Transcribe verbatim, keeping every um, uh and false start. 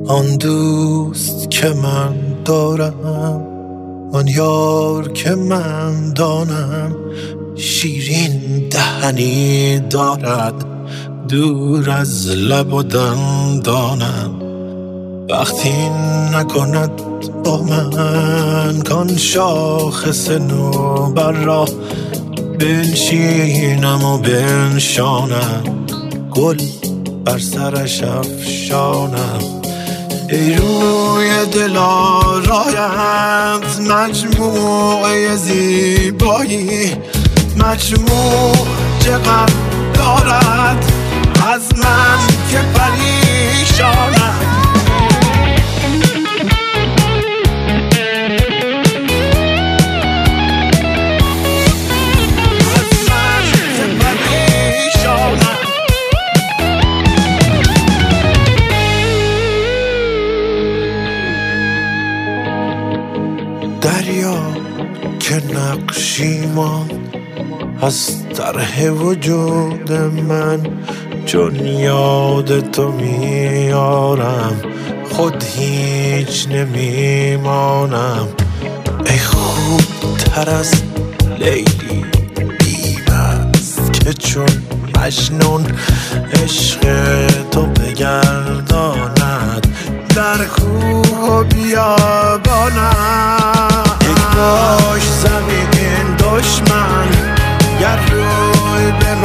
آن دوست که من دارم، آن یار که من دانم، شیرین دهنی دارد دور از لب و دندانم. وقتی نکند با من کان شاخص نوبر را، بنشینم و بنشانم، گل بر سرش افشانم. ای روی دل آرایت مجموعه زیبایی، مجموع چقدر دارد از من که پریشانم. دریا که نقشی ماند از طرح وجود من، چون یاد تو میارم خود هیچ نمیمانم. ای خوب تر از لیلی بی‌بست که چون مجنون عشق تو بگرداند در کوه و بیابانم. ای کاش زمین دشمن گر روی به